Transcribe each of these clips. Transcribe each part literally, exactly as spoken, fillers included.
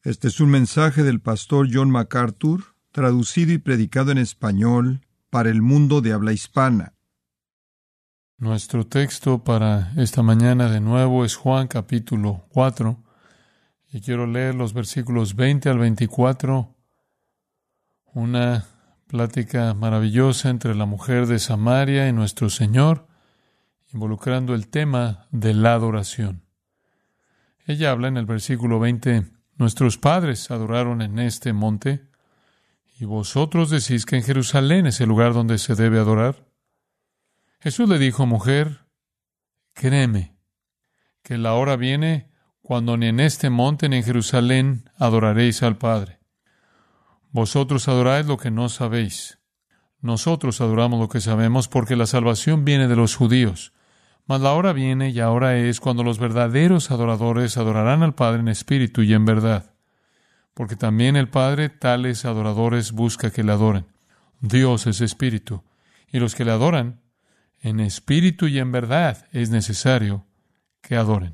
Este es un mensaje del pastor John MacArthur, traducido y predicado en español para el mundo de habla hispana. Nuestro texto para esta mañana de nuevo es Juan capítulo cuatro, y quiero leer los versículos veinte al veinticuatro, una plática maravillosa entre la mujer de Samaria y nuestro Señor, involucrando el tema de la adoración. Ella habla en el versículo veinte: Nuestros padres adoraron en este monte, y vosotros decís que en Jerusalén es el lugar donde se debe adorar. Jesús le dijo: Mujer, créeme, que la hora viene cuando ni en este monte ni en Jerusalén adoraréis al Padre. Vosotros adoráis lo que no sabéis. Nosotros adoramos lo que sabemos, porque la salvación viene de los judíos. Mas la hora viene, y ahora es, cuando los verdaderos adoradores adorarán al Padre en espíritu y en verdad. Porque también el Padre tales adoradores busca que le adoren. Dios es espíritu, y los que le adoran en espíritu y en verdad es necesario que adoren.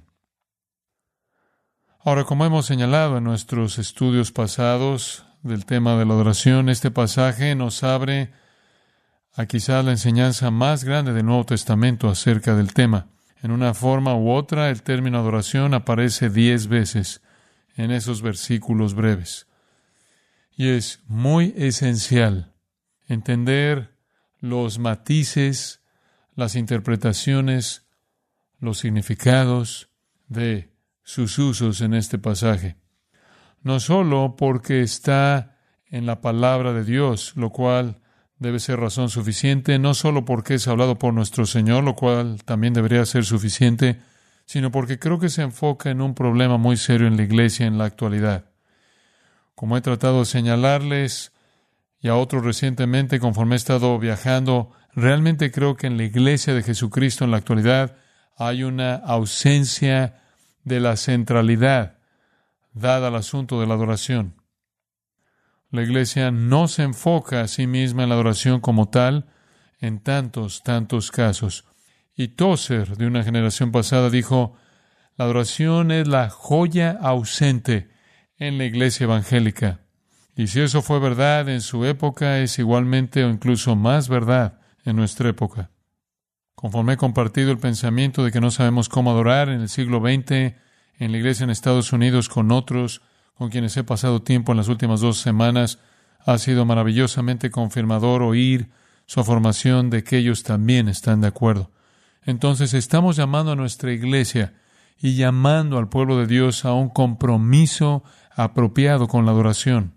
Ahora, como hemos señalado en nuestros estudios pasados del tema de la adoración, este pasaje nos abre a quizás la enseñanza más grande del Nuevo Testamento acerca del tema. En una forma u otra, el término adoración aparece diez veces en esos versículos breves. Y es muy esencial entender los matices, las interpretaciones, los significados de sus usos en este pasaje. No solo porque está en la palabra de Dios, lo cual debe ser razón suficiente, no solo porque es hablado por nuestro Señor, lo cual también debería ser suficiente, sino porque creo que se enfoca en un problema muy serio en la iglesia en la actualidad. Como he tratado de señalarles y a otros recientemente conforme he estado viajando, realmente creo que en la iglesia de Jesucristo en la actualidad hay una ausencia de la centralidad dada al asunto de la adoración. La iglesia no se enfoca a sí misma en la adoración como tal en tantos, tantos casos. Y Tozer, de una generación pasada, dijo: la adoración es la joya ausente en la iglesia evangélica. Y si eso fue verdad en su época, es igualmente o incluso más verdad en nuestra época. Conforme he compartido el pensamiento de que no sabemos cómo adorar en el siglo veinte, en la iglesia en Estados Unidos con otros, con quienes he pasado tiempo en las últimas dos semanas, ha sido maravillosamente confirmador oír su afirmación de que ellos también están de acuerdo. Entonces estamos llamando a nuestra iglesia y llamando al pueblo de Dios a un compromiso apropiado con la adoración.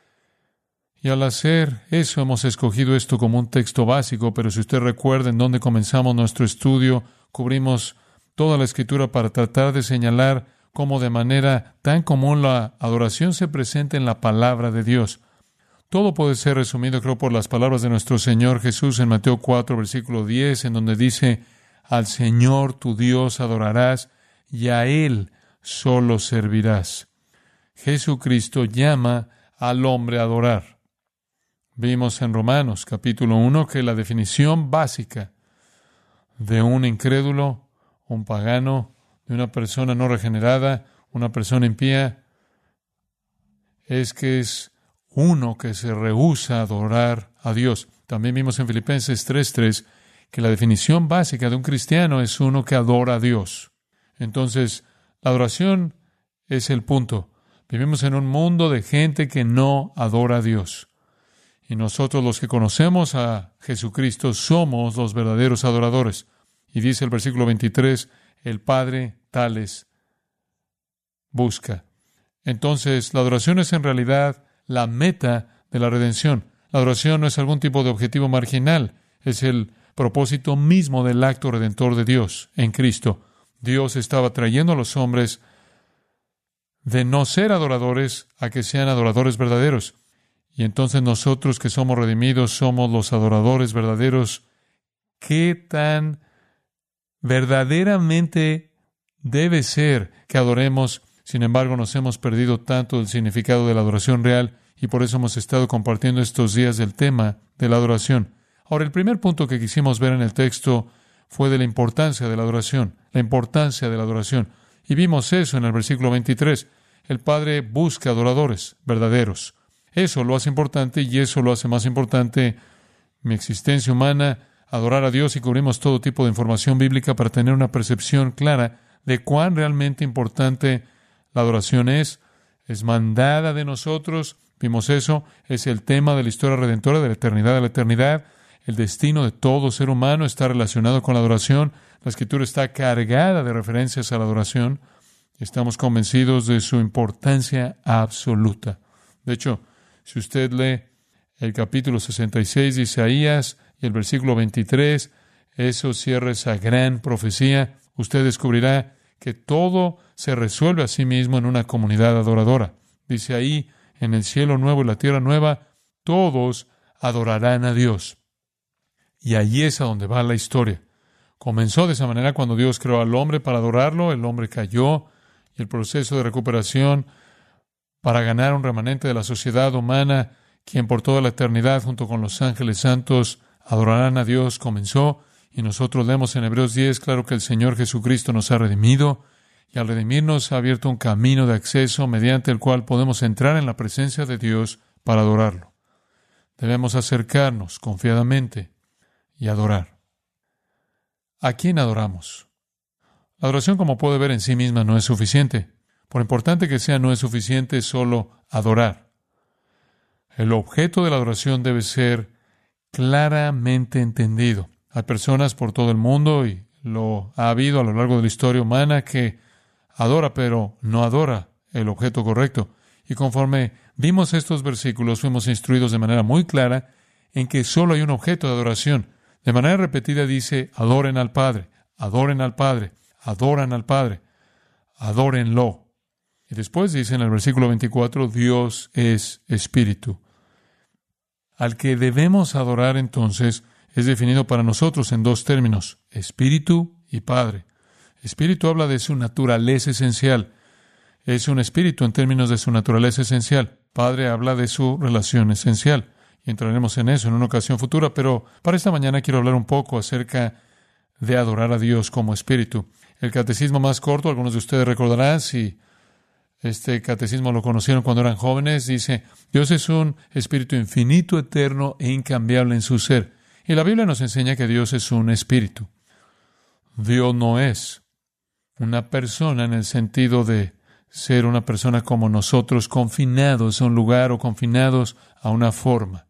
Y al hacer eso hemos escogido esto como un texto básico, pero si usted recuerda en dónde comenzamos nuestro estudio, cubrimos toda la Escritura para tratar de señalar cómo de manera tan común la adoración se presenta en la palabra de Dios. Todo puede ser resumido, creo, por las palabras de nuestro Señor Jesús en Mateo cuatro, versículo diez, en donde dice: al Señor tu Dios adorarás y a Él solo servirás. Jesucristo llama al hombre a adorar. Vimos en Romanos capítulo uno que la definición básica de un incrédulo, un pagano, de una persona no regenerada, una persona impía, es que es uno que se rehúsa a adorar a Dios. También vimos en Filipenses tres tres que la definición básica de un cristiano es uno que adora a Dios. Entonces, la adoración es el punto. Vivimos en un mundo de gente que no adora a Dios. Y nosotros, los que conocemos a Jesucristo, somos los verdaderos adoradores. Y dice el versículo veintitrés, el Padre tales busca. Entonces, la adoración es en realidad la meta de la redención. La adoración no es algún tipo de objetivo marginal, es el propósito mismo del acto redentor de Dios en Cristo. Dios estaba trayendo a los hombres de no ser adoradores a que sean adoradores verdaderos. Y entonces nosotros que somos redimidos somos los adoradores verdaderos. ¿Qué tan verdaderamente debe ser que adoremos? Sin embargo, nos hemos perdido tanto del significado de la adoración real y por eso hemos estado compartiendo estos días del tema de la adoración. Ahora, el primer punto que quisimos ver en el texto fue de la importancia de la adoración, la importancia de la adoración. Y vimos eso en el versículo veintitrés. el Padre busca adoradores verdaderos. Eso lo hace importante y eso lo hace más importante mi existencia humana, adorar a Dios, y cubrimos todo tipo de información bíblica para tener una percepción clara de cuán realmente importante la adoración es. Es mandada de nosotros, vimos eso, es el tema de la historia redentora de la eternidad a la eternidad. El destino de todo ser humano está relacionado con la adoración. La Escritura está cargada de referencias a la adoración. Estamos convencidos de su importancia absoluta. De hecho, si usted lee el capítulo sesenta y seis de Isaías y el versículo veintitrés, eso cierra esa gran profecía. Usted descubrirá que todo se resuelve a sí mismo en una comunidad adoradora. Dice ahí, en el cielo nuevo y la tierra nueva, todos adorarán a Dios. Y allí es a donde va la historia. Comenzó de esa manera cuando Dios creó al hombre para adorarlo, el hombre cayó, y el proceso de recuperación para ganar un remanente de la sociedad humana, quien por toda la eternidad, junto con los ángeles santos, adorarán a Dios, comenzó. Y nosotros leemos en Hebreos diez, claro que el Señor Jesucristo nos ha redimido, y al redimirnos ha abierto un camino de acceso mediante el cual podemos entrar en la presencia de Dios para adorarlo. Debemos acercarnos confiadamente y adorar. ¿A quién adoramos? La adoración, como puede ver, en sí misma no es suficiente. Por importante que sea, no es suficiente solo adorar. El objeto de la adoración debe ser claramente entendido. Hay personas por todo el mundo, y lo ha habido a lo largo de la historia humana, que adora, pero no adora el objeto correcto. Y conforme vimos estos versículos, fuimos instruidos de manera muy clara en que solo hay un objeto de adoración. De manera repetida dice, adoren al Padre, adoren al Padre, adoran al Padre, adórenlo. Y después dice en el versículo veinticuatro, Dios es Espíritu. Al que debemos adorar entonces es definido para nosotros en dos términos, Espíritu y Padre. Espíritu habla de su naturaleza esencial. Es un espíritu en términos de su naturaleza esencial. Padre habla de su relación esencial. Y entraremos en eso en una ocasión futura, pero para esta mañana quiero hablar un poco acerca de adorar a Dios como Espíritu. El catecismo más corto, algunos de ustedes recordarán, si este catecismo lo conocieron cuando eran jóvenes, dice, Dios es un Espíritu infinito, eterno e incambiable en su ser. Y la Biblia nos enseña que Dios es un Espíritu. Dios no es una persona en el sentido de ser una persona como nosotros, confinados a un lugar o confinados a una forma.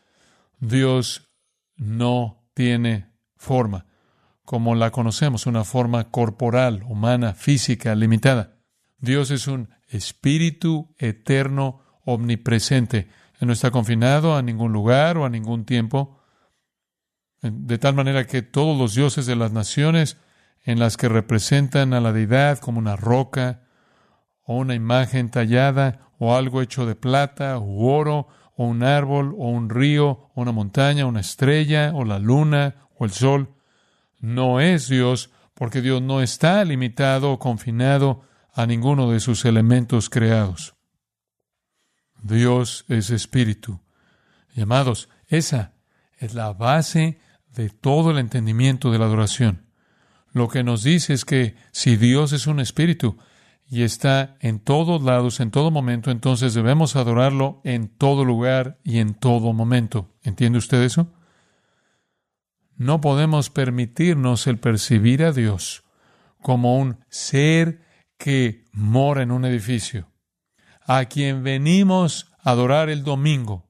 Dios no tiene forma como la conocemos, una forma corporal, humana, física, limitada. Dios es un espíritu eterno, omnipresente. Él no está confinado a ningún lugar o a ningún tiempo, de tal manera que todos los dioses de las naciones en las que representan a la deidad como una roca o una imagen tallada o algo hecho de plata u oro o un árbol o un río o una montaña, una estrella o la luna o el sol, no es Dios, porque Dios no está limitado o confinado a ninguno de sus elementos creados. Dios es Espíritu. Y amados, esa es la base de todo el entendimiento de la adoración. Lo que nos dice es que si Dios es un Espíritu y está en todos lados, en todo momento, entonces debemos adorarlo en todo lugar y en todo momento. ¿Entiende usted eso? No podemos permitirnos el percibir a Dios como un ser que mora en un edificio, a quien venimos a adorar el domingo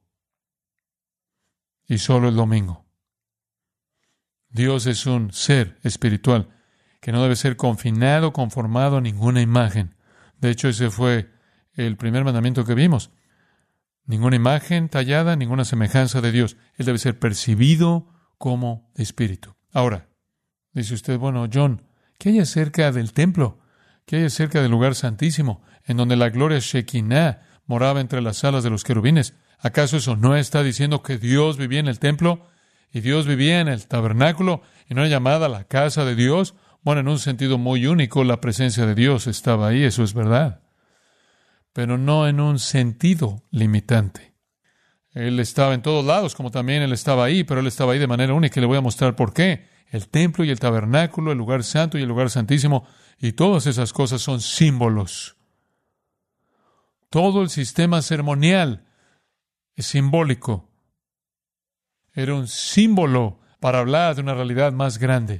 y solo el domingo. Dios es un ser espiritual que no debe ser confinado, conformado a ninguna imagen. De hecho, ese fue el primer mandamiento que vimos. Ninguna imagen tallada, ninguna semejanza de Dios. Él debe ser percibido como espíritu. Ahora, dice usted, bueno, John, ¿qué hay acerca del templo? ¿Qué hay acerca del lugar santísimo, en donde la gloria Shekinah moraba entre las alas de los querubines? ¿Acaso eso no está diciendo que Dios vivía en el templo y Dios vivía en el tabernáculo y no era llamada la casa de Dios? Bueno, en un sentido muy único, la presencia de Dios estaba ahí, eso es verdad, pero no en un sentido limitante. Él estaba en todos lados, como también Él estaba ahí, pero Él estaba ahí de manera única, y le voy a mostrar por qué. El templo y el tabernáculo, el lugar santo y el lugar santísimo, y todas esas cosas son símbolos. Todo el sistema ceremonial es simbólico. Era un símbolo para hablar de una realidad más grande.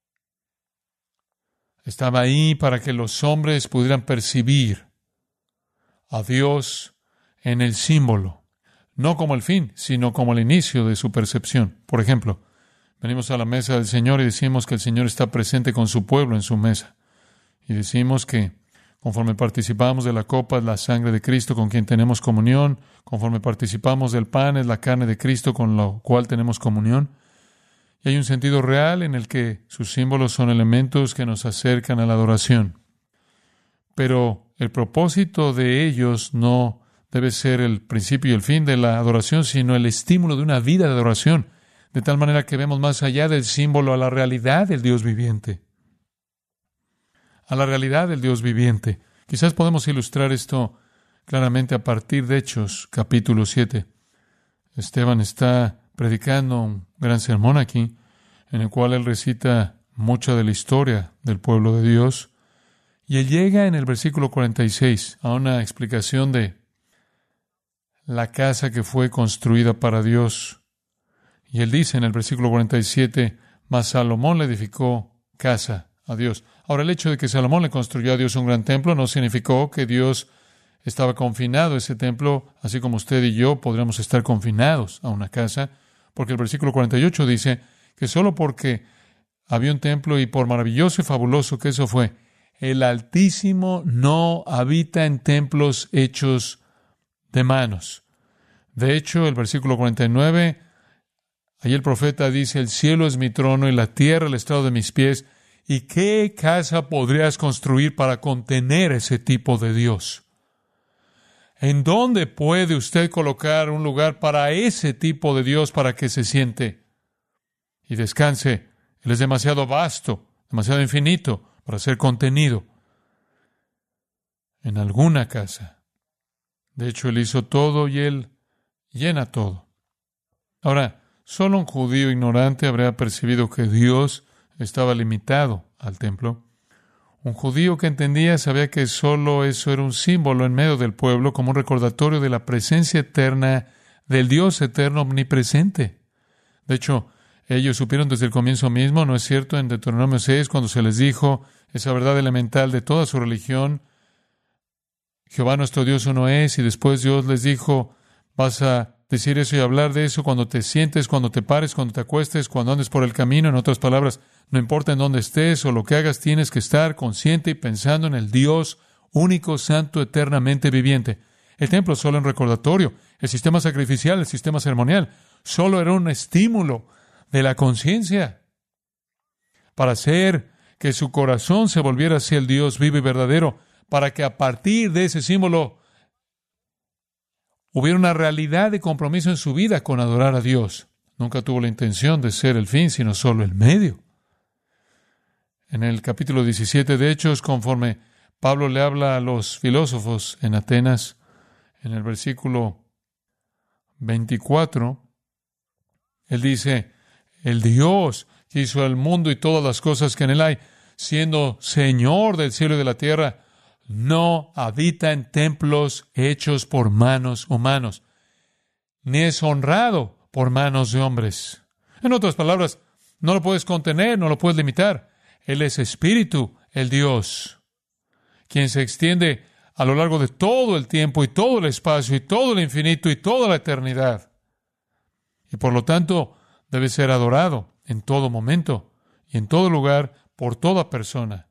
Estaba ahí para que los hombres pudieran percibir a Dios en el símbolo, no como el fin, sino como el inicio de su percepción. Por ejemplo, venimos a la mesa del Señor y decimos que el Señor está presente con su pueblo en su mesa. Y decimos que conforme participamos de la copa es la sangre de Cristo con quien tenemos comunión, conforme participamos del pan es la carne de Cristo con lo cual tenemos comunión. Y hay un sentido real en el que sus símbolos son elementos que nos acercan a la adoración. Pero el propósito de ellos no debe ser el principio y el fin de la adoración, sino el estímulo de una vida de adoración, de tal manera que vemos más allá del símbolo a la realidad del Dios viviente. A la realidad del Dios viviente. Quizás podemos ilustrar esto claramente a partir de Hechos, capítulo siete. Esteban está predicando un gran sermón aquí, en el cual él recita mucha de la historia del pueblo de Dios, y él llega en el versículo cuarenta y seis a una explicación de la casa que fue construida para Dios. Y él dice en el versículo cuarenta y siete, mas Salomón le edificó casa a Dios. Ahora, el hecho de que Salomón le construyó a Dios un gran templo no significó que Dios estaba confinado a ese templo, así como usted y yo podríamos estar confinados a una casa, porque el versículo cuarenta y ocho dice que solo porque había un templo y por maravilloso y fabuloso que eso fue, el Altísimo no habita en templos hechos de manos. De hecho, el versículo cuarenta y nueve, ahí el profeta dice, el cielo es mi trono y la tierra el estrado de mis pies. ¿Y qué casa podrías construir para contener ese tipo de Dios? ¿En dónde puede usted colocar un lugar para ese tipo de Dios para que se siente y descanse? Él es demasiado vasto, demasiado infinito para ser contenido en alguna casa. De hecho, Él hizo todo y Él llena todo. Ahora, solo un judío ignorante habría percibido que Dios estaba limitado al templo. Un judío que entendía sabía que solo eso era un símbolo en medio del pueblo, como un recordatorio de la presencia eterna del Dios eterno omnipresente. De hecho, ellos supieron desde el comienzo mismo, ¿no es cierto? En Deuteronomio seis, cuando se les dijo esa verdad elemental de toda su religión, Jehová nuestro Dios uno es, y después Dios les dijo, vas a decir eso y hablar de eso cuando te sientes, cuando te pares, cuando te acuestes, cuando andes por el camino. En otras palabras, no importa en dónde estés o lo que hagas, tienes que estar consciente y pensando en el Dios único, santo, eternamente viviente. El templo solo un recordatorio. El sistema sacrificial, el sistema ceremonial, solo era un estímulo de la conciencia para hacer que su corazón se volviera hacia el Dios vivo y verdadero, para que a partir de ese símbolo hubiera una realidad de compromiso en su vida con adorar a Dios. Nunca tuvo la intención de ser el fin, sino solo el medio. En el capítulo diecisiete de Hechos, conforme Pablo le habla a los filósofos en Atenas, en el versículo veinticuatro, él dice, el Dios que hizo el mundo y todas las cosas que en él hay, siendo Señor del cielo y de la tierra, no habita en templos hechos por manos humanos, ni es honrado por manos de hombres. En otras palabras, no lo puedes contener, no lo puedes limitar. Él es Espíritu, el Dios, quien se extiende a lo largo de todo el tiempo y todo el espacio y todo el infinito y toda la eternidad. Y por lo tanto, debe ser adorado en todo momento y en todo lugar por toda persona.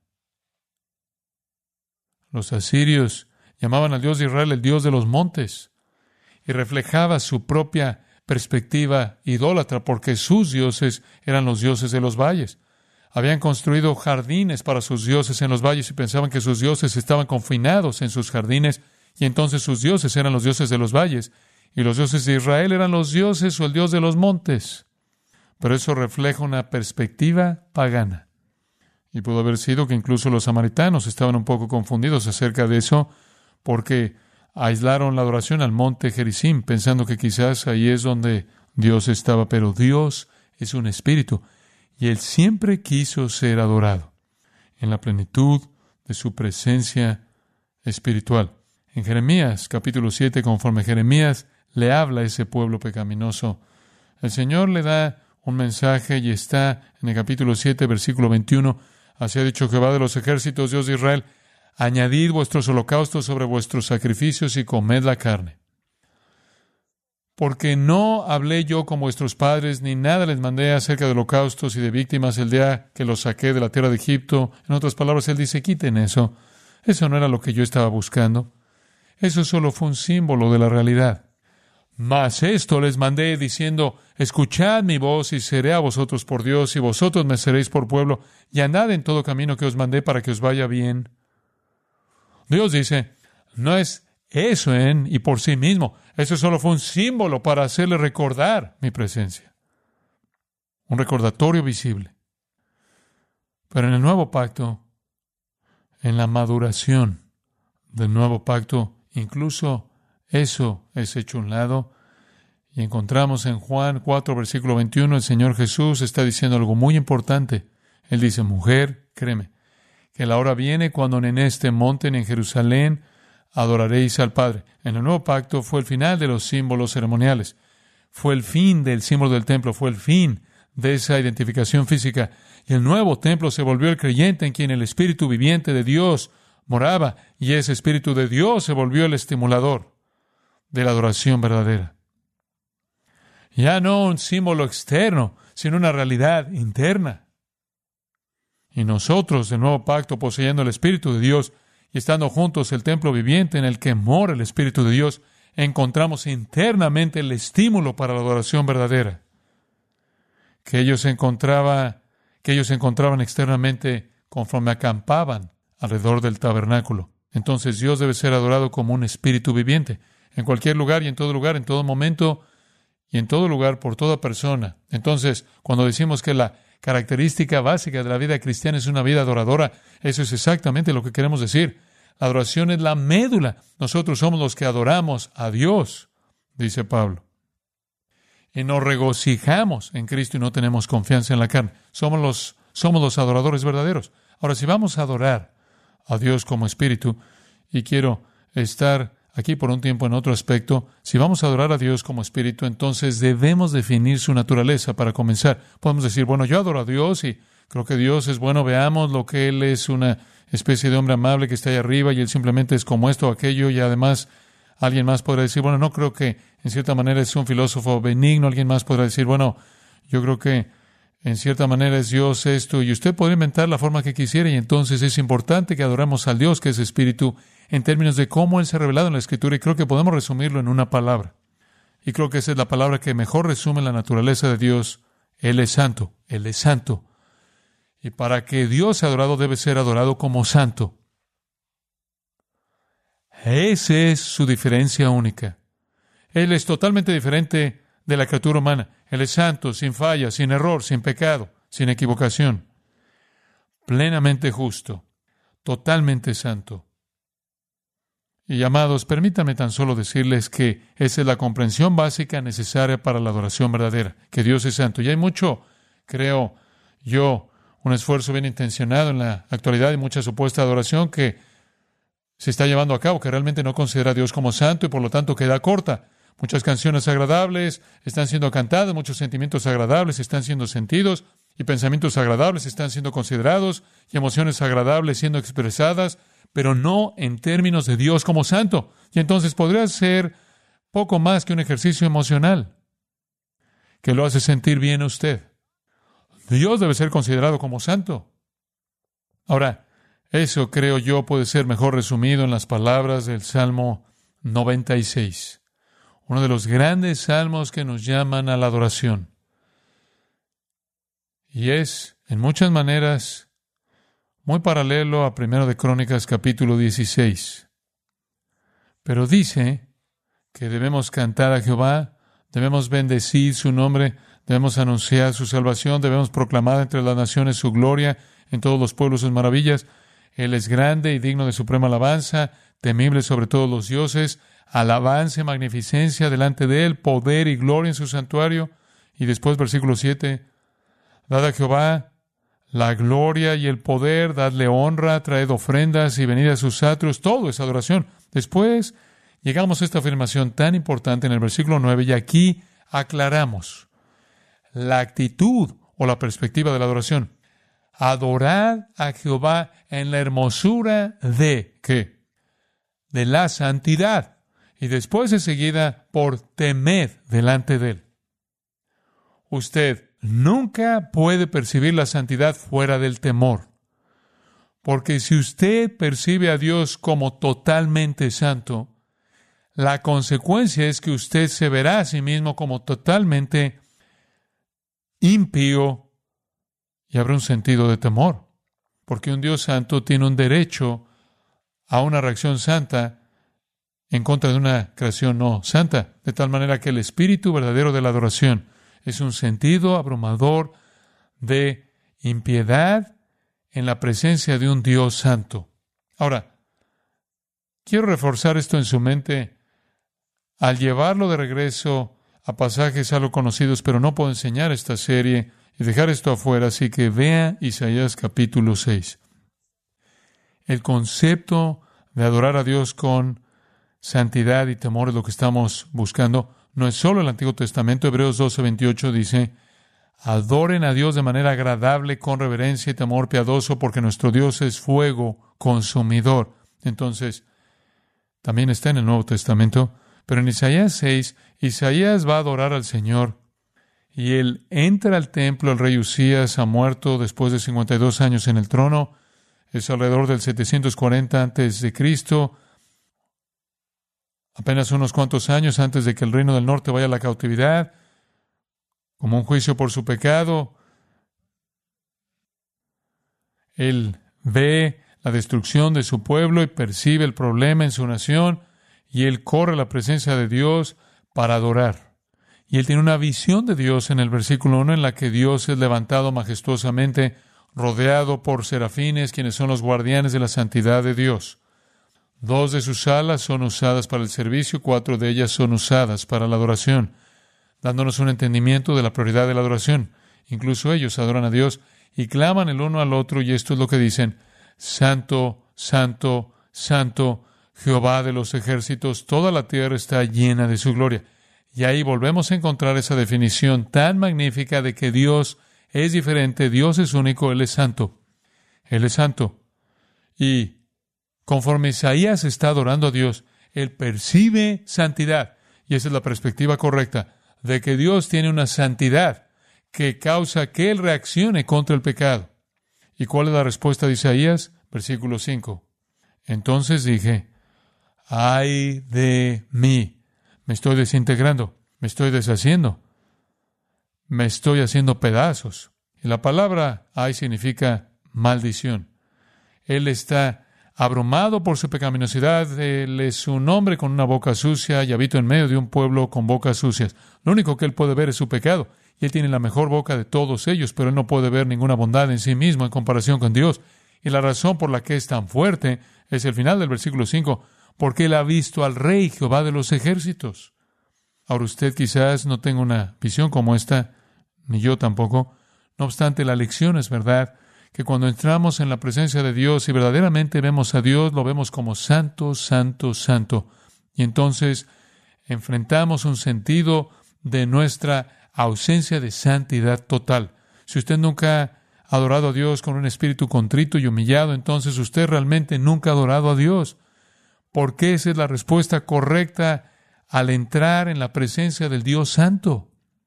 Los asirios llamaban al Dios de Israel el Dios de los montes y reflejaba su propia perspectiva idólatra porque sus dioses eran los dioses de los valles. Habían construido jardines para sus dioses en los valles y pensaban que sus dioses estaban confinados en sus jardines y entonces sus dioses eran los dioses de los valles y los dioses de Israel eran los dioses o el Dios de los montes. Pero eso refleja una perspectiva pagana. Y pudo haber sido que incluso los samaritanos estaban un poco confundidos acerca de eso porque aislaron la adoración al monte Gerizim, pensando que quizás ahí es donde Dios estaba. Pero Dios es un espíritu y Él siempre quiso ser adorado en la plenitud de su presencia espiritual. en Jeremías capítulo siete, conforme Jeremías le habla a ese pueblo pecaminoso. El Señor le da un mensaje y está en el capítulo siete, versículo veintiuno. Así ha dicho Jehová de los ejércitos, Dios de Israel: añadid vuestros holocaustos sobre vuestros sacrificios y comed la carne. Porque no hablé yo con vuestros padres, ni nada les mandé acerca de holocaustos y de víctimas el día que los saqué de la tierra de Egipto. En otras palabras, Él dice: quiten eso. Eso no era lo que yo estaba buscando. Eso solo fue un símbolo de la realidad. Mas esto les mandé diciendo: escuchad mi voz y seré a vosotros por Dios, y vosotros me seréis por pueblo, y andad en todo camino que os mandé para que os vaya bien. Dios dice, no es eso en y por sí mismo. Eso solo fue un símbolo para hacerle recordar mi presencia. Un recordatorio visible. Pero en el nuevo pacto, en la maduración del nuevo pacto, incluso eso es hecho a un lado. Y encontramos en Juan cuatro, versículo veintiuno, el Señor Jesús está diciendo algo muy importante. Él dice: mujer, créeme, que la hora viene cuando en este monte, en Jerusalén, adoraréis al Padre. En el nuevo pacto fue el final de los símbolos ceremoniales. Fue el fin del símbolo del templo. Fue el fin de esa identificación física. Y el nuevo templo se volvió el creyente en quien el Espíritu viviente de Dios moraba. Y ese Espíritu de Dios se volvió el estimulador de la adoración verdadera. Ya no un símbolo externo, sino una realidad interna. Y nosotros, del nuevo pacto, poseyendo el Espíritu de Dios y estando juntos el templo viviente en el que mora el Espíritu de Dios, encontramos internamente el estímulo para la adoración verdadera. Que ellos encontraba, que ellos encontraban externamente conforme acampaban alrededor del tabernáculo. Entonces Dios debe ser adorado como un Espíritu viviente, en cualquier lugar y en todo lugar, en todo momento y en todo lugar, por toda persona. Entonces, cuando decimos que la característica básica de la vida cristiana es una vida adoradora, eso es exactamente lo que queremos decir. La adoración es la médula. Nosotros somos los que adoramos a Dios, dice Pablo. Y nos regocijamos en Cristo y no tenemos confianza en la carne. Somos los, somos los adoradores verdaderos. Ahora, si vamos a adorar a Dios como Espíritu, y quiero estar aquí por un tiempo en otro aspecto, si vamos a adorar a Dios como Espíritu, entonces debemos definir su naturaleza para comenzar. Podemos decir, bueno, yo adoro a Dios y creo que Dios es bueno, veamos lo que Él es, una especie de hombre amable que está ahí arriba y Él simplemente es como esto o aquello, y además alguien más podrá decir, bueno, no creo que en cierta manera es un filósofo benigno. Alguien más podrá decir, bueno, yo creo que en cierta manera es Dios esto, y usted podría inventar la forma que quisiera, y entonces es importante que adoremos al Dios que es Espíritu en términos de cómo Él se ha revelado en la Escritura, y creo que podemos resumirlo en una palabra. Y creo que esa es la palabra que mejor resume la naturaleza de Dios. Él es santo, Él es santo. Y para que Dios sea adorado, debe ser adorado como santo. Esa es su diferencia única. Él es totalmente diferente de la criatura humana. Él es santo, sin falla, sin error, sin pecado, sin equivocación. Plenamente justo, totalmente santo. Y amados, permítanme tan solo decirles que esa es la comprensión básica necesaria para la adoración verdadera, que Dios es santo. Y hay mucho, creo yo, un esfuerzo bien intencionado en la actualidad y mucha supuesta adoración que se está llevando a cabo, que realmente no considera a Dios como santo y por lo tanto queda corta. Muchas canciones agradables están siendo cantadas, muchos sentimientos agradables están siendo sentidos, y pensamientos agradables están siendo considerados, y emociones agradables siendo expresadas, pero no en términos de Dios como santo. Y entonces podría ser poco más que un ejercicio emocional que lo hace sentir bien a usted. Dios debe ser considerado como santo. Ahora, eso creo yo puede ser mejor resumido en las palabras del Salmo noventa y seis. Uno de los grandes salmos que nos llaman a la adoración. Y es, en muchas maneras, muy paralelo a Primero de Crónicas, capítulo dieciséis. Pero dice que debemos cantar a Jehová, debemos bendecir su nombre, debemos anunciar su salvación, debemos proclamar entre las naciones su gloria, en todos los pueblos sus maravillas. Él es grande y digno de suprema alabanza, temible sobre todos los dioses, alabanza y magnificencia delante de Él, poder y gloria en su santuario. Y después, versículo siete, dad a Jehová la gloria y el poder, dadle honra, traed ofrendas y venid a sus atrios. Todo es adoración. Después llegamos a esta afirmación tan importante en el versículo nueve, y aquí aclaramos la actitud o la perspectiva de la adoración. Adorad a Jehová en la hermosura de, ¿qué? De la santidad. Y después es seguida por temed delante de Él. Usted nunca puede percibir la santidad fuera del temor. Porque si usted percibe a Dios como totalmente santo, la consecuencia es que usted se verá a sí mismo como totalmente impío y habrá un sentido de temor. Porque un Dios santo tiene un derecho a una reacción santa en contra de una creación no santa. De tal manera que el espíritu verdadero de la adoración es un sentido abrumador de impiedad en la presencia de un Dios santo. Ahora, quiero reforzar esto en su mente al llevarlo de regreso a pasajes algo conocidos, pero no puedo enseñar esta serie y dejar esto afuera, así que vea Isaías capítulo seis. El concepto de adorar a Dios con santidad y temor es lo que estamos buscando. No es solo el Antiguo Testamento. Hebreos doce veintiocho dice: adoren a Dios de manera agradable, con reverencia y temor piadoso, porque nuestro Dios es fuego consumidor. Entonces, también está en el Nuevo Testamento. Pero en Isaías seis, Isaías va a adorar al Señor. Y él entra al templo. El rey Usías ha muerto después de cincuenta y dos años en el trono. Es alrededor del setecientos cuarenta antes de Cristo. Apenas unos cuantos años antes de que el reino del norte vaya a la cautividad, como un juicio por su pecado. Él ve la destrucción de su pueblo y percibe el problema en su nación, y él corre a la presencia de Dios para adorar. Y él tiene una visión de Dios en el versículo uno, en la que Dios es levantado majestuosamente, rodeado por serafines, quienes son los guardianes de la santidad de Dios. Dos de sus alas son usadas para el servicio, cuatro de ellas son usadas para la adoración, dándonos un entendimiento de la prioridad de la adoración. Incluso ellos adoran a Dios y claman el uno al otro, y esto es lo que dicen: Santo, Santo, Santo, Jehová de los ejércitos, toda la tierra está llena de su gloria. Y ahí volvemos a encontrar esa definición tan magnífica de que Dios es diferente, Dios es único, Él es santo. Él es santo. Y conforme Isaías está adorando a Dios, él percibe santidad. Y esa es la perspectiva correcta, de que Dios tiene una santidad que causa que él reaccione contra el pecado. ¿Y cuál es la respuesta de Isaías? Versículo cinco. Entonces dije: ¡ay de mí! Me estoy desintegrando, me estoy deshaciendo, me estoy haciendo pedazos. Y la palabra ay significa maldición. Él está abrumado por su pecaminosidad. Él es un hombre con una boca sucia y habita en medio de un pueblo con bocas sucias. Lo único que él puede ver es su pecado. Y él tiene la mejor boca de todos ellos, pero él no puede ver ninguna bondad en sí mismo en comparación con Dios. Y la razón por la que es tan fuerte es el final del versículo cinco, porque él ha visto al Rey Jehová de los ejércitos. Ahora usted quizás no tenga una visión como esta, ni yo tampoco. No obstante, la lección es verdad, que cuando entramos en la presencia de Dios y verdaderamente vemos a Dios, lo vemos como santo, santo, santo. Y entonces enfrentamos un sentido de nuestra ausencia de santidad total. Si usted nunca ha adorado a Dios con un espíritu contrito y humillado, entonces usted realmente nunca ha adorado a Dios. Porque esa es la respuesta correcta al entrar en la presencia del Dios santo.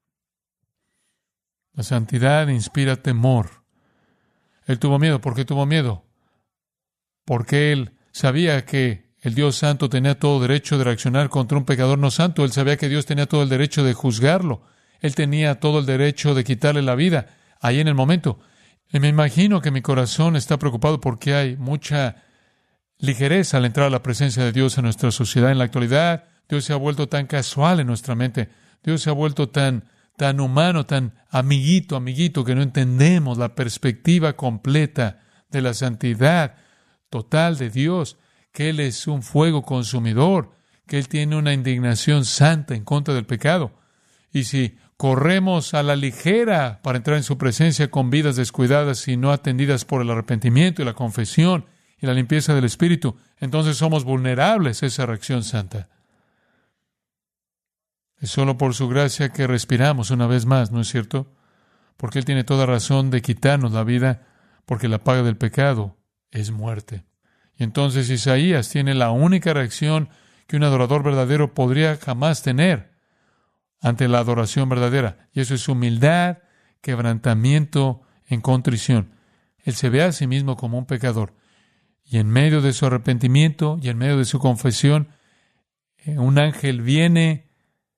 La santidad inspira temor. Él tuvo miedo. ¿Por qué tuvo miedo? Porque él sabía que el Dios santo tenía todo derecho de reaccionar contra un pecador no santo. Él sabía que Dios tenía todo el derecho de juzgarlo. Él tenía todo el derecho de quitarle la vida ahí en el momento. Y me imagino que mi corazón está preocupado porque hay mucha ligereza al entrar a la presencia de Dios en nuestra sociedad. En la actualidad, Dios se ha vuelto tan casual en nuestra mente. Dios se ha vuelto tan, tan humano, tan amiguito, amiguito, que no entendemos la perspectiva completa de la santidad total de Dios, que Él es un fuego consumidor, que Él tiene una indignación santa en contra del pecado. Y si corremos a la ligera para entrar en su presencia con vidas descuidadas y no atendidas por el arrepentimiento y la confesión y la limpieza del espíritu, entonces somos vulnerables a esa reacción santa. Es solo por su gracia que respiramos una vez más, ¿no es cierto? Porque Él tiene toda razón de quitarnos la vida, porque la paga del pecado es muerte. Y entonces Isaías tiene la única reacción que un adorador verdadero podría jamás tener ante la adoración verdadera, y eso es humildad, quebrantamiento en contrición. Él se ve a sí mismo como un pecador, y en medio de su arrepentimiento y en medio de su confesión, un ángel viene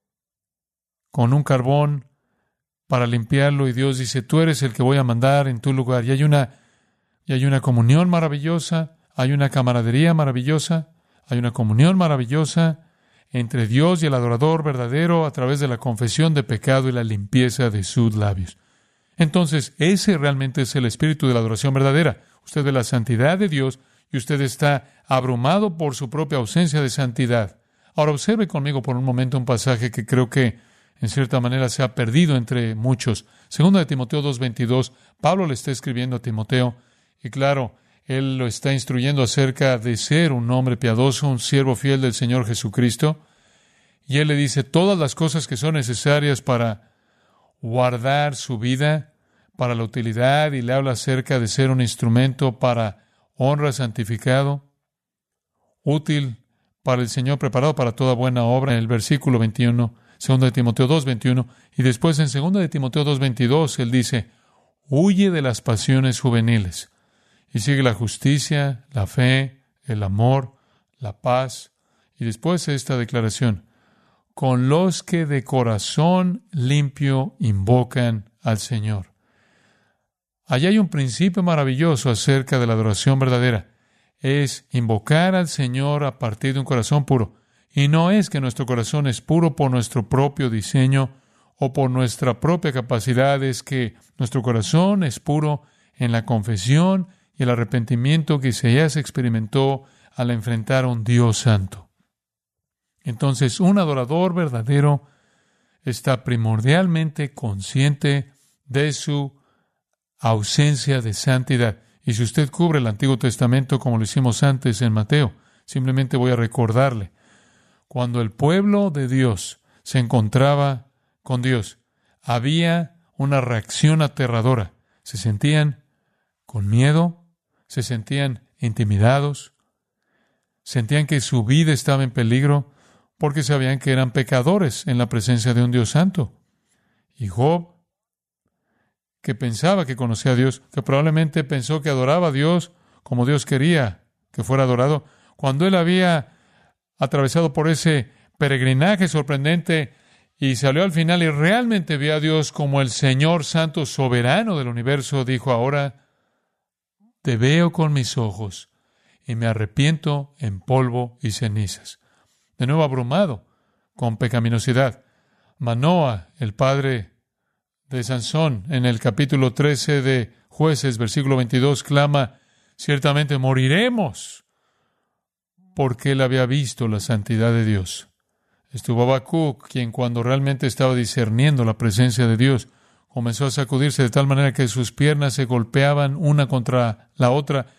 con un carbón para limpiarlo, y Dios dice, tú eres el que voy a mandar en tu lugar. Y hay una, y hay una comunión maravillosa, hay una camaradería maravillosa, hay una comunión maravillosa entre Dios y el adorador verdadero a través de la confesión de pecado y la limpieza de sus labios. Entonces, ese realmente es el espíritu de la adoración verdadera. Usted ve la santidad de Dios y usted está abrumado por su propia ausencia de santidad. Ahora, observe conmigo por un momento un pasaje que creo que en cierta manera se ha perdido entre muchos. Segunda de Timoteo dos veintidós, Pablo le está escribiendo a Timoteo, y claro, él lo está instruyendo acerca de ser un hombre piadoso, un siervo fiel del Señor Jesucristo, y él le dice todas las cosas que son necesarias para guardar su vida, para la utilidad, y le habla acerca de ser un instrumento para honra, santificado, útil para el Señor, preparado para toda buena obra, en el versículo veintiuno, segunda de Timoteo dos veintiuno, y después en segunda de Timoteo dos veintidós, él dice, huye de las pasiones juveniles, y sigue la justicia, la fe, el amor, la paz, y después esta declaración, con los que de corazón limpio invocan al Señor. Allí hay un principio maravilloso acerca de la adoración verdadera. Es invocar al Señor a partir de un corazón puro. Y no es que nuestro corazón es puro por nuestro propio diseño o por nuestra propia capacidad, es que nuestro corazón es puro en la confesión y el arrepentimiento que Isaías experimentó al enfrentar a un Dios santo. Entonces, un adorador verdadero está primordialmente consciente de su ausencia de santidad. Y si usted cubre el Antiguo Testamento como lo hicimos antes en Mateo, simplemente voy a recordarle, cuando el pueblo de Dios se encontraba con Dios, había una reacción aterradora. Se sentían con miedo, se sentían intimidados, sentían que su vida estaba en peligro porque sabían que eran pecadores en la presencia de un Dios santo. Y Job, que pensaba que conocía a Dios, que probablemente pensó que adoraba a Dios como Dios quería que fuera adorado, cuando él había atravesado por ese peregrinaje sorprendente y salió al final y realmente vio a Dios como el Señor Santo soberano del universo, dijo, ahora te veo con mis ojos y me arrepiento en polvo y cenizas. De nuevo abrumado con pecaminosidad. Manoah, el padre de Sansón, en el capítulo trece de Jueces, versículo veintidós, clama, ciertamente moriremos, porque él había visto la santidad de Dios. Estuvo Habacuc, quien cuando realmente estaba discerniendo la presencia de Dios, comenzó a sacudirse de tal manera que sus piernas se golpeaban una contra la otra,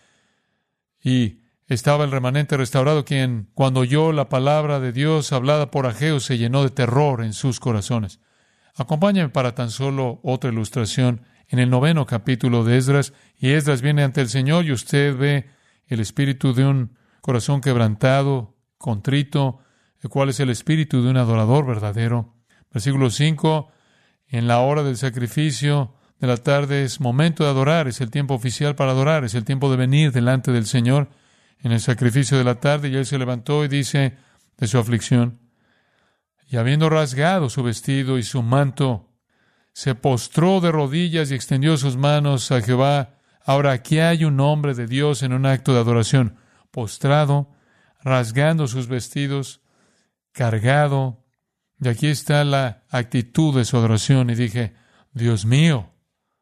y estaba el remanente restaurado, quien cuando oyó la palabra de Dios hablada por Ageo se llenó de terror en sus corazones. Acompáñame para tan solo otra ilustración en el noveno capítulo de Esdras, y Esdras viene ante el Señor y usted ve el espíritu de un corazón quebrantado, contrito, el cual es el espíritu de un adorador verdadero. Versículo cinco, en la hora del sacrificio de la tarde es momento de adorar, es el tiempo oficial para adorar, es el tiempo de venir delante del Señor en el sacrificio de la tarde, y él se levantó y dice de su aflicción, y habiendo rasgado su vestido y su manto, se postró de rodillas y extendió sus manos a Jehová. Ahora aquí hay un hombre de Dios en un acto de adoración, postrado, rasgando sus vestidos, cargado, y aquí está la actitud de su adoración. Y dije, Dios mío,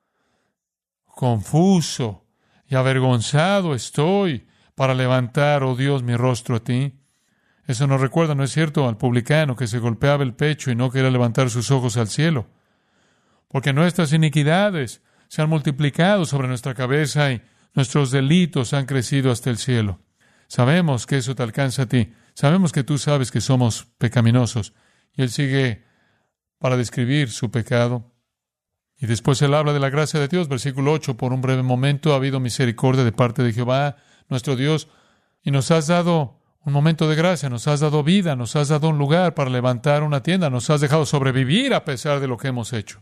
confuso y avergonzado estoy para levantar, oh Dios, mi rostro a ti. Eso nos recuerda, ¿no es cierto?, al publicano que se golpeaba el pecho y no quería levantar sus ojos al cielo. Porque nuestras iniquidades se han multiplicado sobre nuestra cabeza y Nuestros delitos han crecido hasta el cielo. Sabemos que eso te alcanza a ti. Sabemos que tú sabes que somos pecaminosos. Y Él sigue para describir su pecado. Y después Él habla de la gracia de Dios. Versículo ocho, por un breve momento ha habido misericordia de parte de Jehová, nuestro Dios, y nos has dado un momento de gracia, nos has dado vida, nos has dado un lugar para levantar una tienda, nos has dejado sobrevivir a pesar de lo que hemos hecho.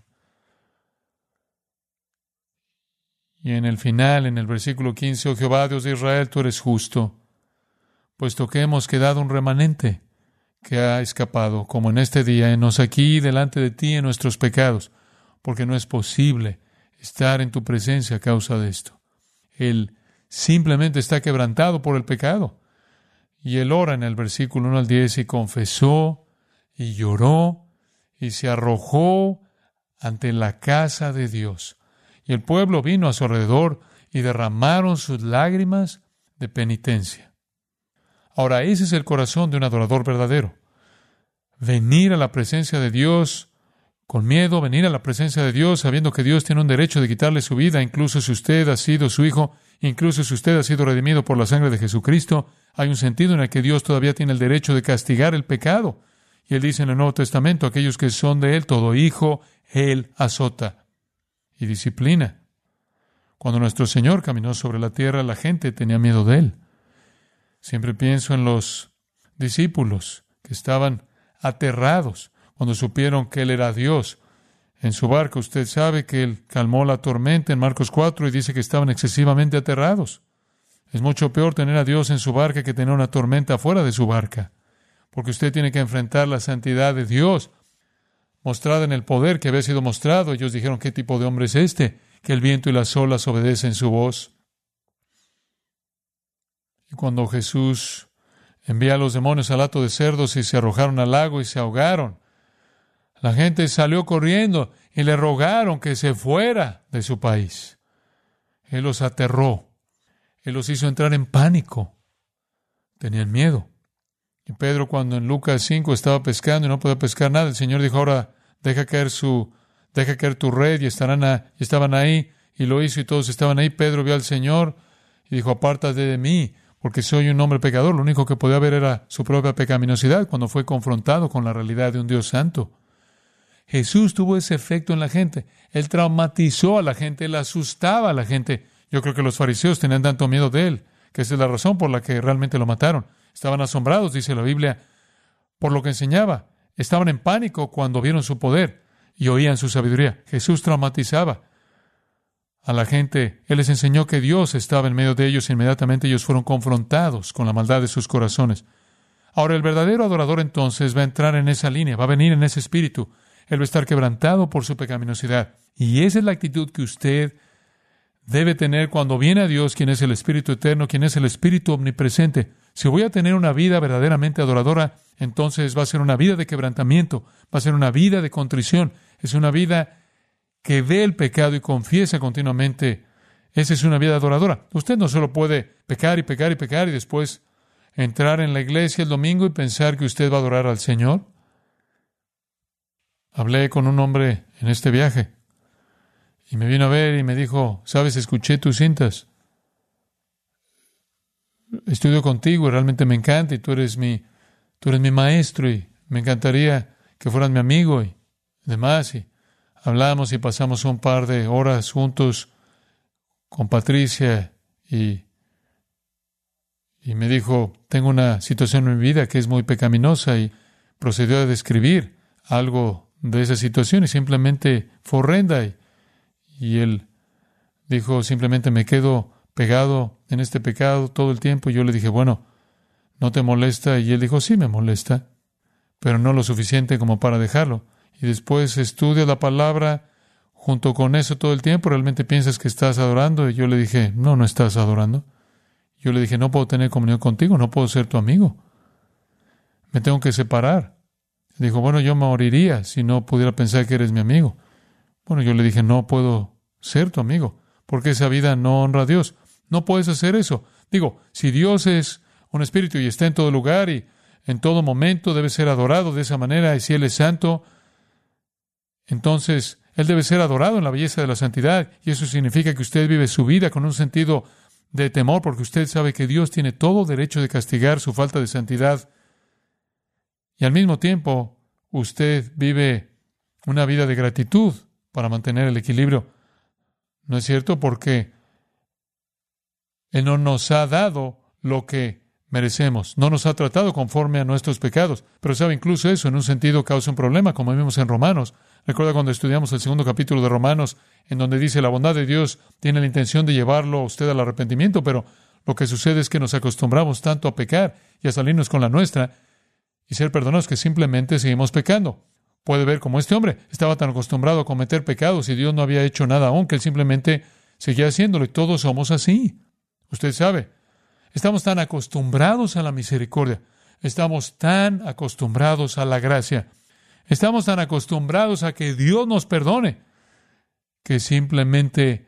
Y en el final, en el versículo quince, oh Jehová, Dios de Israel, tú eres justo, puesto que hemos quedado un remanente que ha escapado, como en este día, enos aquí delante de ti en nuestros pecados, porque no es posible estar en tu presencia a causa de esto. Él simplemente está quebrantado por el pecado. Y él ora en el versículo uno al diez, y confesó, y lloró, y se arrojó ante la casa de Dios. Y el pueblo vino a su alrededor, y derramaron sus lágrimas de penitencia. Ahora, ese es el corazón de un adorador verdadero. Venir a la presencia de Dios con miedo, venir a la presencia de Dios sabiendo que Dios tiene un derecho de quitarle su vida, incluso si usted ha sido su hijo, incluso si usted ha sido redimido por la sangre de Jesucristo. Hay un sentido en el que Dios todavía tiene el derecho de castigar el pecado. Y Él dice en el Nuevo Testamento, aquellos que son de Él, todo hijo, Él azota y disciplina. Cuando nuestro Señor caminó sobre la tierra, la gente tenía miedo de Él. Siempre pienso en los discípulos que estaban aterrados cuando supieron que Él era Dios. En su barca, usted sabe que Él calmó la tormenta en Marcos cuatro y dice que estaban excesivamente aterrados. Es mucho peor tener a Dios en su barca que tener una tormenta fuera de su barca, porque usted tiene que enfrentar la santidad de Dios, mostrada en el poder que había sido mostrado. Ellos dijeron, ¿qué tipo de hombre es este? Que el viento y las olas obedecen su voz. Y cuando Jesús envía a los demonios al hato de cerdos y se arrojaron al lago y se ahogaron, la gente salió corriendo y le rogaron que se fuera de su país. Él los aterró. Él los hizo entrar en pánico. Tenían miedo. Y Pedro, cuando en Lucas cinco estaba pescando y no podía pescar nada, el Señor dijo, ahora deja caer su, deja caer tu red, y estarán a, y estaban ahí, y lo hizo y todos estaban ahí. Pedro vio al Señor y dijo, apártate de mí, porque soy un hombre pecador. Lo único que podía ver era su propia pecaminosidad cuando fue confrontado con la realidad de un Dios santo. Jesús tuvo ese efecto en la gente. Él traumatizó a la gente, él asustaba a la gente. Yo creo que los fariseos tenían tanto miedo de él, que esa es la razón por la que realmente lo mataron. Estaban asombrados, dice la Biblia, por lo que enseñaba. Estaban en pánico cuando vieron su poder y oían su sabiduría. Jesús traumatizaba a la gente. Él les enseñó que Dios estaba en medio de ellos e inmediatamente ellos fueron confrontados con la maldad de sus corazones. Ahora, el verdadero adorador entonces va a entrar en esa línea, va a venir en ese espíritu. Él va a estar quebrantado por su pecaminosidad. Y esa es la actitud que usted debe tener cuando viene a Dios, quien es el Espíritu Eterno, quien es el Espíritu Omnipresente. Si voy a tener una vida verdaderamente adoradora, entonces va a ser una vida de quebrantamiento, va a ser una vida de contrición. Es una vida que ve el pecado y confiesa continuamente. Esa es una vida adoradora. Usted no solo puede pecar y pecar y pecar y después entrar en la iglesia el domingo y pensar que usted va a adorar al Señor. Hablé con un hombre en este viaje y me vino a ver y me dijo, sabes, escuché tus cintas. Estudio contigo y realmente me encanta y tú eres mi, tú eres mi maestro y me encantaría que fueras mi amigo y demás. Y hablamos y pasamos un par de horas juntos con Patricia y, y me dijo, tengo una situación en mi vida que es muy pecaminosa, y procedió a describir algo de esa situación y simplemente fue horrenda. Y, y él dijo, simplemente me quedo pegado en este pecado todo el tiempo. Y yo le dije, bueno, ¿no te molesta? Y él dijo, sí me molesta, pero no lo suficiente como para dejarlo. Y después estudia la palabra junto con eso todo el tiempo. ¿Realmente piensas que estás adorando? Y yo le dije, no, no estás adorando. Yo le dije, no puedo tener comunión contigo, no puedo ser tu amigo. Me tengo que separar. Dijo, bueno, yo moriría si no pudiera pensar que eres mi amigo. Bueno, yo le dije, no puedo ser tu amigo, porque esa vida no honra a Dios. No puedes hacer eso. Digo, si Dios es un espíritu y está en todo lugar y en todo momento debe ser adorado de esa manera, y si Él es santo, entonces Él debe ser adorado en la belleza de la santidad, y eso significa que usted vive su vida con un sentido de temor, porque usted sabe que Dios tiene todo derecho de castigar su falta de santidad. Y al mismo tiempo, usted vive una vida de gratitud para mantener el equilibrio. ¿No es cierto? Porque Él no nos ha dado lo que merecemos. No nos ha tratado conforme a nuestros pecados. Pero sabe, incluso eso en un sentido causa un problema, como vimos en Romanos. Recuerda cuando estudiamos el segundo capítulo de Romanos, en donde dice la bondad de Dios tiene la intención de llevarlo a usted al arrepentimiento, pero lo que sucede es que nos acostumbramos tanto a pecar y a salirnos con la nuestra y ser perdonados que simplemente seguimos pecando. Puede ver como este hombre estaba tan acostumbrado a cometer pecados y Dios no había hecho nada aún, que él simplemente seguía haciéndolo, y todos somos así. Usted sabe, estamos tan acostumbrados a la misericordia, estamos tan acostumbrados a la gracia, estamos tan acostumbrados a que Dios nos perdone, que simplemente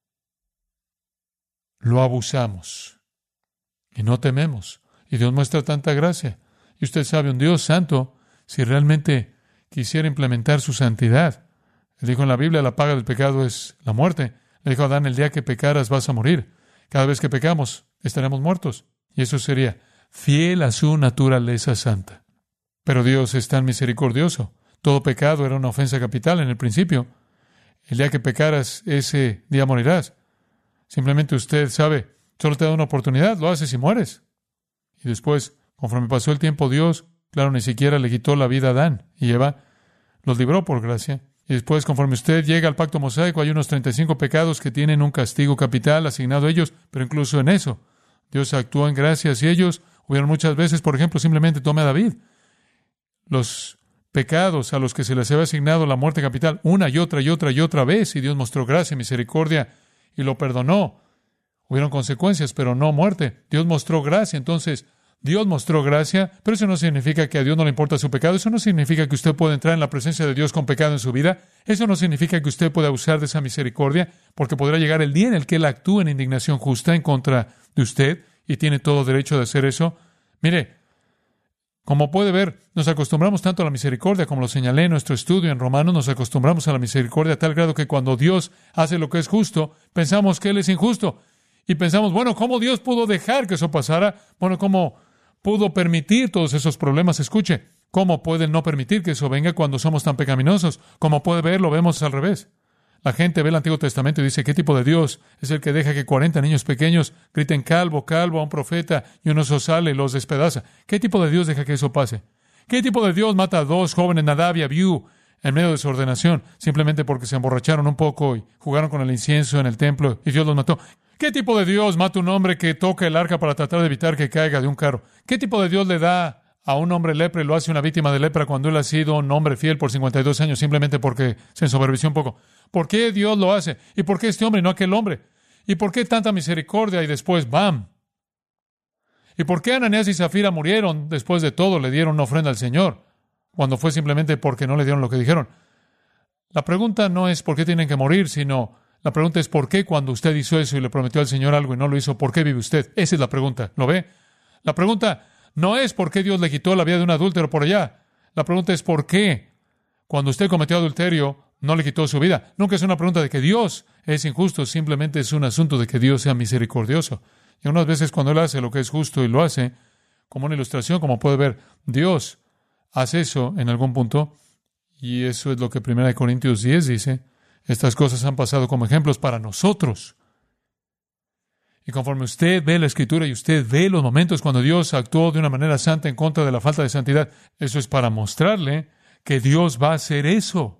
lo abusamos y no tememos. Y Dios muestra tanta gracia. Y usted sabe, un Dios santo, si realmente quisiera implementar su santidad, Él dijo en la Biblia, la paga del pecado es la muerte. Le dijo a Adán, el día que pecaras vas a morir. Cada vez que pecamos, estaremos muertos. Y eso sería fiel a su naturaleza santa. Pero Dios es tan misericordioso. Todo pecado era una ofensa capital en el principio. El día que pecaras, ese día morirás. Simplemente usted sabe, solo te da una oportunidad, lo haces y mueres. Y después, conforme pasó el tiempo, Dios, claro, ni siquiera le quitó la vida a Adán y Eva, los libró por gracia. Y después, conforme usted llega al pacto mosaico, hay unos treinta y cinco pecados que tienen un castigo capital asignado a ellos, pero incluso en eso, Dios actuó en gracia hacia ellos. Hubieron muchas veces, por ejemplo, simplemente tome a David. Los pecados a los que se les había asignado la muerte capital una y otra y otra y otra vez, y Dios mostró gracia y misericordia y lo perdonó. Hubieron consecuencias, pero no muerte. Dios mostró gracia, entonces Dios mostró gracia, pero eso no significa que a Dios no le importa su pecado. Eso no significa que usted pueda entrar en la presencia de Dios con pecado en su vida. Eso no significa que usted pueda abusar de esa misericordia, porque podrá llegar el día en el que Él actúe en indignación justa en contra de usted, y tiene todo derecho de hacer eso. Mire, como puede ver, nos acostumbramos tanto a la misericordia, como lo señalé en nuestro estudio en Romanos, nos acostumbramos a la misericordia a tal grado que cuando Dios hace lo que es justo, pensamos que Él es injusto. Y pensamos, bueno, ¿cómo Dios pudo dejar que eso pasara? Bueno, ¿cómo pudo permitir todos esos problemas? Escuche, ¿cómo puede no permitir que eso venga cuando somos tan pecaminosos? Como puede ver, lo vemos al revés. La gente ve el Antiguo Testamento y dice, ¿qué tipo de Dios es el que deja que cuarenta niños pequeños griten calvo, calvo a un profeta y un oso sale y los despedaza? ¿Qué tipo de Dios deja que eso pase? ¿Qué tipo de Dios mata a dos jóvenes, Nadab y Abiú, en medio de su ordenación, simplemente porque se emborracharon un poco y jugaron con el incienso en el templo y Dios los mató? ¿Qué tipo de Dios mata a un hombre que toca el arca para tratar de evitar que caiga de un carro? ¿Qué tipo de Dios le da a un hombre lepra y lo hace una víctima de lepra cuando él ha sido un hombre fiel por cincuenta y dos años simplemente porque se ensoberbeció un poco? ¿Por qué Dios lo hace? ¿Y por qué este hombre y no aquel hombre? ¿Y por qué tanta misericordia y después ¡bam! ¿Y por qué Ananías y Zafira murieron después de todo? Le dieron una ofrenda al Señor, cuando fue simplemente porque no le dieron lo que dijeron. La pregunta no es por qué tienen que morir, sino la pregunta es por qué cuando usted hizo eso y le prometió al Señor algo y no lo hizo, ¿por qué vive usted? Esa es la pregunta, ¿lo ve? La pregunta no es por qué Dios le quitó la vida de un adúltero por allá. La pregunta es por qué cuando usted cometió adulterio no le quitó su vida. Nunca es una pregunta de que Dios es injusto, simplemente es un asunto de que Dios sea misericordioso. Y unas veces cuando Él hace lo que es justo y lo hace, como una ilustración, como puede ver, Dios hace eso en algún punto, y eso es lo que primera de Corintios diez dice. Estas cosas han pasado como ejemplos para nosotros. Y conforme usted ve la Escritura y usted ve los momentos cuando Dios actuó de una manera santa en contra de la falta de santidad, eso es para mostrarle que Dios va a hacer eso.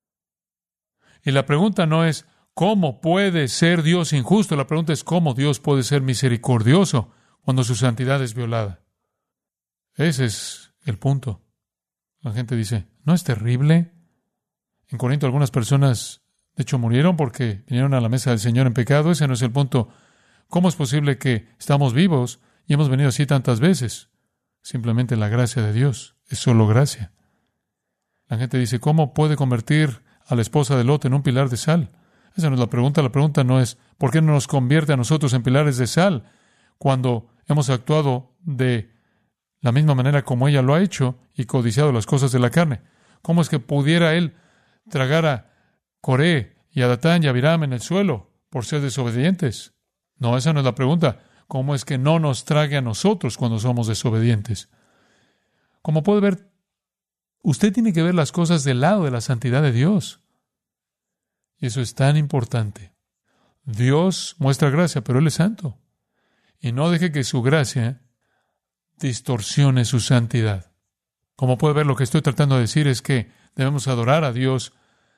Y la pregunta no es ¿cómo puede ser Dios injusto? La pregunta es ¿cómo Dios puede ser misericordioso cuando su santidad es violada? Ese es el punto. La gente dice, ¿no es terrible? En Corinto algunas personas, de hecho, murieron porque vinieron a la mesa del Señor en pecado. Ese no es el punto. ¿Cómo es posible que estamos vivos y hemos venido así tantas veces? Simplemente la gracia de Dios. Es solo gracia. La gente dice, ¿cómo puede convertir a la esposa de Lot en un pilar de sal? Esa no es la pregunta. La pregunta no es, ¿por qué no nos convierte a nosotros en pilares de sal cuando hemos actuado de la misma manera como ella lo ha hecho y codiciado las cosas de la carne? ¿Cómo es que pudiera él tragar a Coré y a Datán y a Abiram en el suelo por ser desobedientes? No, esa no es la pregunta. ¿Cómo es que no nos trague a nosotros cuando somos desobedientes? Como puede ver, usted tiene que ver las cosas del lado de la santidad de Dios. Y eso es tan importante. Dios muestra gracia, pero Él es santo. Y no deje que su gracia distorsione su santidad. Como puede ver, lo que estoy tratando de decir es que debemos adorar a Dios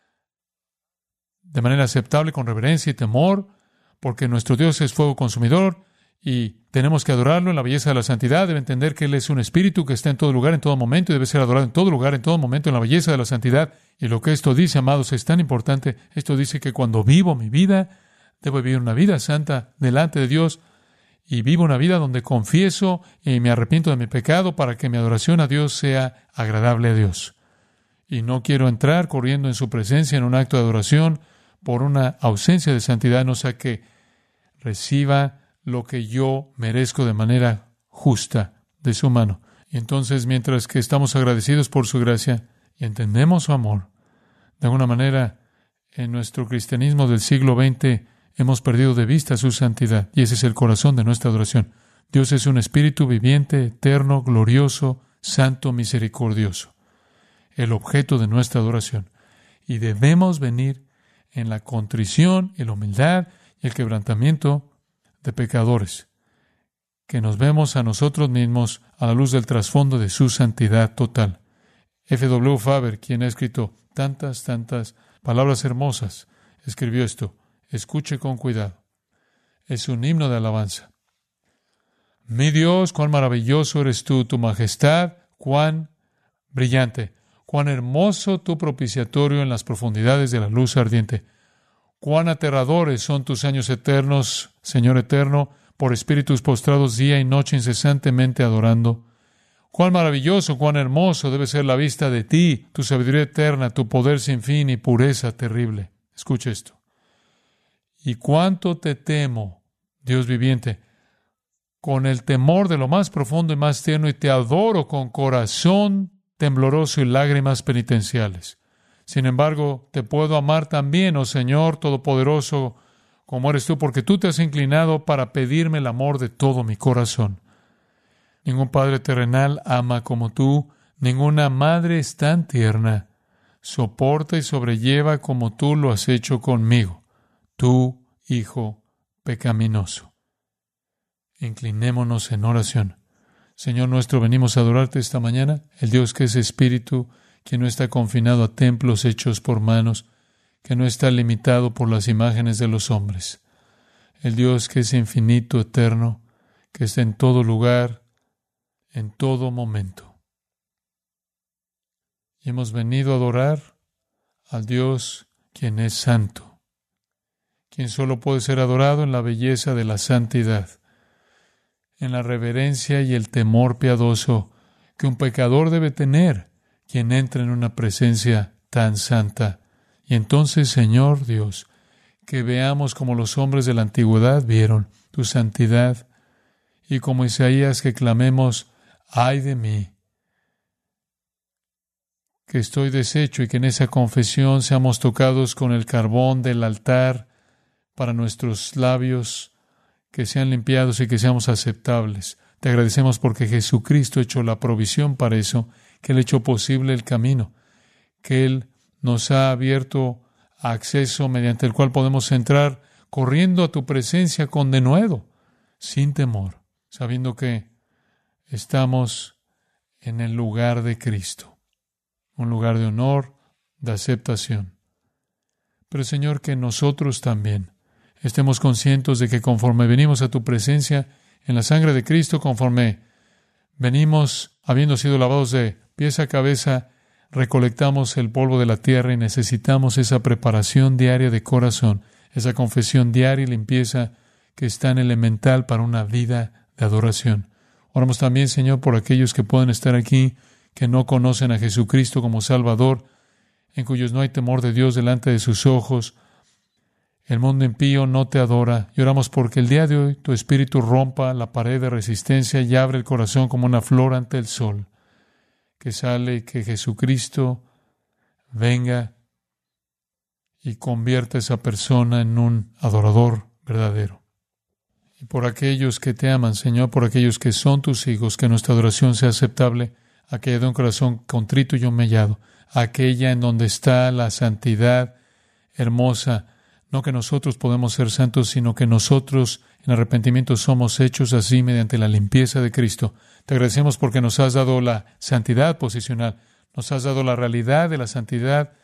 de manera aceptable, con reverencia y temor, porque nuestro Dios es fuego consumidor y tenemos que adorarlo en la belleza de la santidad. Debe entender que Él es un espíritu que está en todo lugar, en todo momento, y debe ser adorado en todo lugar, en todo momento, en la belleza de la santidad. Y lo que esto dice, amados, es tan importante. Esto dice que cuando vivo mi vida, debo vivir una vida santa delante de Dios, y vivo una vida donde confieso y me arrepiento de mi pecado para que mi adoración a Dios sea agradable a Dios. Y no quiero entrar corriendo en su presencia en un acto de adoración por una ausencia de santidad, no sea que reciba lo que yo merezco de manera justa de su mano. Y entonces, mientras que estamos agradecidos por su gracia y entendemos su amor, de alguna manera, en nuestro cristianismo del siglo veinte, hemos perdido de vista su santidad, y ese es el corazón de nuestra adoración. Dios es un espíritu viviente, eterno, glorioso, santo, misericordioso, el objeto de nuestra adoración. Y debemos venir en la contrición y la humildad y el quebrantamiento de pecadores, que nos vemos a nosotros mismos a la luz del trasfondo de su santidad total. F W Faber, quien ha escrito tantas, tantas palabras hermosas, escribió esto. Escuche con cuidado. Es un himno de alabanza. Mi Dios, cuán maravilloso eres tú, tu majestad, cuán brillante, cuán hermoso tu propiciatorio en las profundidades de la luz ardiente. Cuán aterradores son tus años eternos, Señor eterno, por espíritus postrados día y noche incesantemente adorando. Cuán maravilloso, cuán hermoso debe ser la vista de ti, tu sabiduría eterna, tu poder sin fin y pureza terrible. Escucha esto. Y cuánto te temo, Dios viviente, con el temor de lo más profundo y más tierno, y te adoro con corazón tembloroso y lágrimas penitenciales. Sin embargo, te puedo amar también, oh Señor Todopoderoso, como eres tú, porque tú te has inclinado para pedirme el amor de todo mi corazón. Ningún padre terrenal ama como tú, ninguna madre es tan tierna, soporta y sobrelleva como tú lo has hecho conmigo. Tú, hijo pecaminoso. Inclinémonos en oración. Señor nuestro, venimos a adorarte esta mañana, el Dios que es espíritu, que no está confinado a templos hechos por manos, que no está limitado por las imágenes de los hombres. El Dios que es infinito, eterno, que está en todo lugar, en todo momento. Y hemos venido a adorar al Dios quien es santo, quien solo puede ser adorado en la belleza de la santidad, en la reverencia y el temor piadoso que un pecador debe tener, quien entra en una presencia tan santa. Y entonces, Señor Dios, que veamos como los hombres de la antigüedad vieron tu santidad, y como Isaías que clamemos, ¡ay de mí!, que estoy deshecho, y que en esa confesión seamos tocados con el carbón del altar para nuestros labios, que sean limpiados y que seamos aceptables. Te agradecemos porque Jesucristo ha hecho la provisión para eso, que Él ha hecho posible el camino, que Él nos ha abierto acceso mediante el cual podemos entrar corriendo a tu presencia con denuedo, sin temor, sabiendo que estamos en el lugar de Cristo, un lugar de honor, de aceptación. Pero Señor, que nosotros también estemos conscientes de que conforme venimos a tu presencia en la sangre de Cristo, conforme venimos habiendo sido lavados de pies a cabeza, recolectamos el polvo de la tierra y necesitamos esa preparación diaria de corazón, esa confesión diaria y limpieza que es tan elemental para una vida de adoración. Oramos también, Señor, por aquellos que pueden estar aquí, que no conocen a Jesucristo como Salvador, en cuyos no hay temor de Dios delante de sus ojos. El mundo impío no te adora, y oramos porque el día de hoy tu Espíritu rompa la pared de resistencia y abre el corazón como una flor ante el sol, que sale y que Jesucristo venga y convierta a esa persona en un adorador verdadero. Y por aquellos que te aman, Señor, por aquellos que son tus hijos, que nuestra adoración sea aceptable, aquella de un corazón contrito y humillado, aquella en donde está la santidad hermosa. No que nosotros podemos ser santos, sino que nosotros en arrepentimiento somos hechos así mediante la limpieza de Cristo. Te agradecemos porque nos has dado la santidad posicional, nos has dado la realidad de la santidad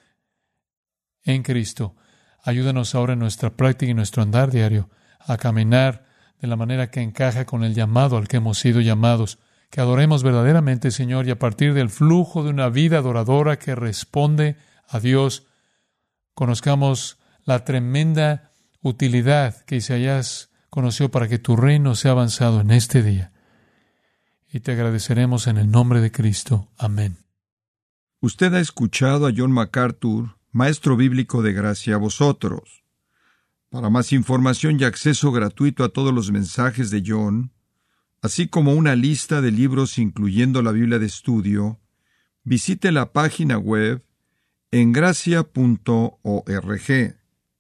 en Cristo. Ayúdanos ahora en nuestra práctica y nuestro andar diario a caminar de la manera que encaja con el llamado al que hemos sido llamados. Que adoremos verdaderamente, Señor, y a partir del flujo de una vida adoradora que responde a Dios, conozcamos la tremenda utilidad que Isaías conoció para que tu reino sea avanzado en este día. Y te agradeceremos en el nombre de Cristo. Amén. Usted ha escuchado a John MacArthur, maestro bíblico de gracia a vosotros. Para más información y acceso gratuito a todos los mensajes de John, así como una lista de libros incluyendo la Biblia de estudio, visite la página web en gracia punto org.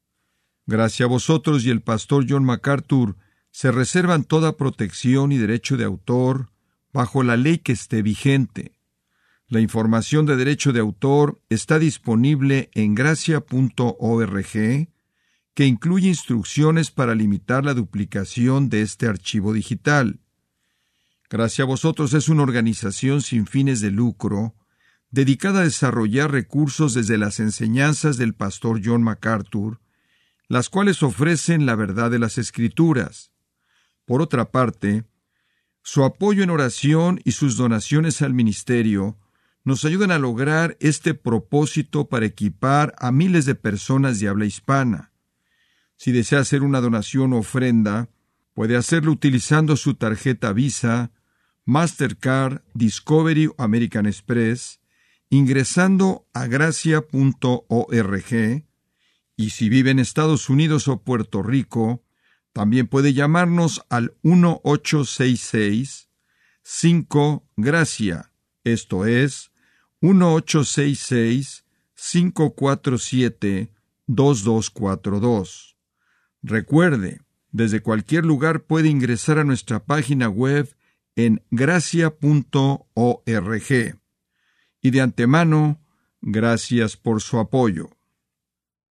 Gracia a vosotros y el pastor John MacArthur se reservan toda protección y derecho de autor bajo la ley que esté vigente. La información de derecho de autor está disponible en gracia punto org, que incluye instrucciones para limitar la duplicación de este archivo digital. Gracia a vosotros es una organización sin fines de lucro, dedicada a desarrollar recursos desde las enseñanzas del pastor John MacArthur, las cuales ofrecen la verdad de las Escrituras. Por otra parte, su apoyo en oración y sus donaciones al ministerio nos ayudan a lograr este propósito para equipar a miles de personas de habla hispana. Si desea hacer una donación o ofrenda, puede hacerlo utilizando su tarjeta Visa, Mastercard, Discovery o American Express, ingresando a gracia punto org, y si vive en Estados Unidos o Puerto Rico, también puede llamarnos al uno ocho seis seis cinco gracia, esto es, uno ocho seis seis cinco cuatro siete dos dos cuatro dos. Recuerde, desde cualquier lugar puede ingresar a nuestra página web en gracia punto org. Y de antemano, gracias por su apoyo.